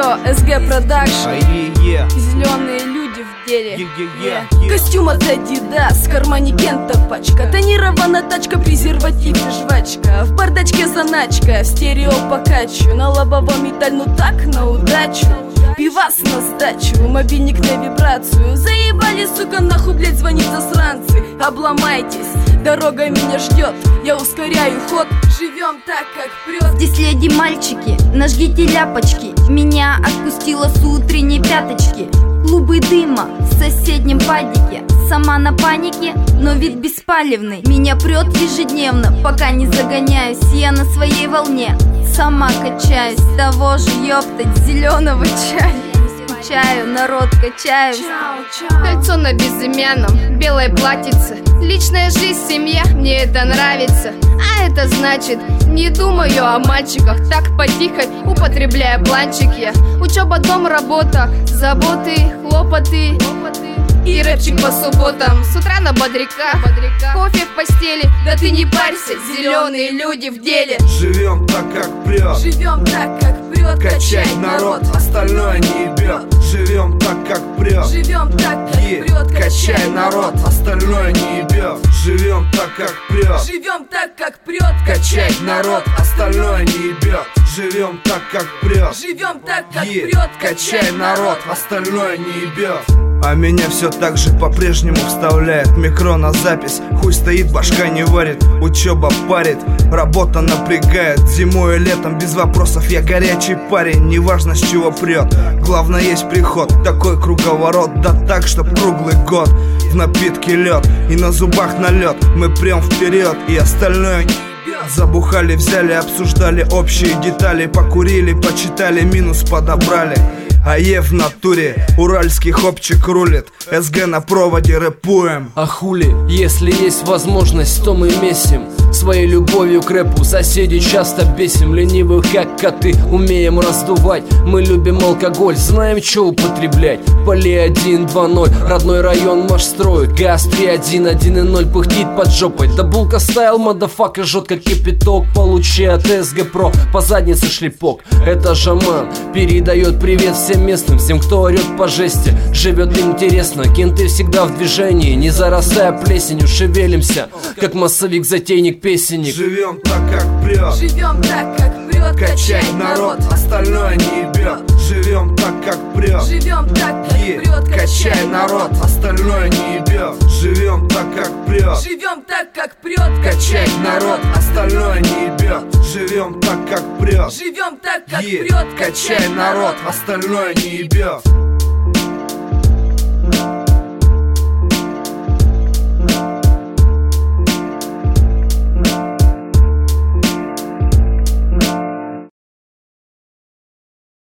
Йо, СГ Продакшн, зеленые люди в деле. Костюм от Adidas, в кармане Кента пачка, тонирована тачка, презерватив и жвачка. В бардачке заначка, в стерео покачу, на лобовом металл, ну так, на удачу. Пивас на сдачу, мобильник на вибрацию. Заебали, сука, нахуй, блять, звонит засранцы. Обломайтесь, дорога меня ждет, я ускоряю ход. Живем так, как прет. Здесь леди мальчики, нажгите ляпочки. Меня отпустила с утренней пяточки. Клубы дыма в соседнем падике. Сама на панике, но вид беспалевный. Меня прет ежедневно, пока не загоняюсь. Я на своей волне, сама качаюсь. Того же, ёптать, зеленого чая. Скучаю, народ, качаюсь. Кольцо на безымянном, белое платьице. Личная жизнь, семья, мне это нравится. А это значит, не думаю о мальчиках. Так потихо, употребляя бланчик я. Учеба, дом, работа, заботы, хлопоты и рэпчик по субботам. С утра на бодряках, кофе в постели. Да ты не парься, зеленые люди в деле. Живем так, как прет. Живем так, как прет. Качай народ, остальное не ебет. Живем так, как прет. Живем так, как прет. Качай народ, остальное не ебет. Живем так, как прет. Живем так, как прет. Качай народ, остальное не ебет. Живем так, как прет. Живем так, как прет. Качай народ, остальное не ебет. А меня все так же по-прежнему вставляет микро на запись. Хуй стоит, башка не варит. Учеба парит, работа напрягает. Зимой и летом без вопросов я горячий парень. Неважно с чего прет, главное есть приход. Такой круговорот, да так, чтоб круглый год. В напитке лед и на зубах налет. Мы прям вперед и остальное не. Забухали, взяли, обсуждали общие детали. Покурили, почитали, минус подобрали. АЕ в натуре, уральский хопчик рулит. СГ на проводе, рэпуем. А хули, если есть возможность, то мы месим. Своей любовью к рэпу соседей часто бесим. Ленивых как коты, умеем раздувать. Мы любим алкоголь, знаем, что употреблять. Поли 1-2-0, родной район маш строит. ГАЗ 3-1-1-0 пыхтит под жопой. Да булка стайл, мадафака жжет как кипяток. Получи от СГ Про по заднице шлепок. Это Жаман передает привет всем местным, всем, кто орет по жести. Живет интересно, кенты всегда в движении. Не зарастая плесенью, шевелимся, как массовик-затейник, песенник. Живем так, как прет. Живем так, как прет. Качай народ, остальное не ебет. Живем так, как прет. Живем так, как прет. Качай народ, остальное не ебет. Живем так, как прет. Живем так, как прет. Качай народ, остальное не ебет. Живем так, как прет. Живем так, как прет. Качай народ, остальное не ебет.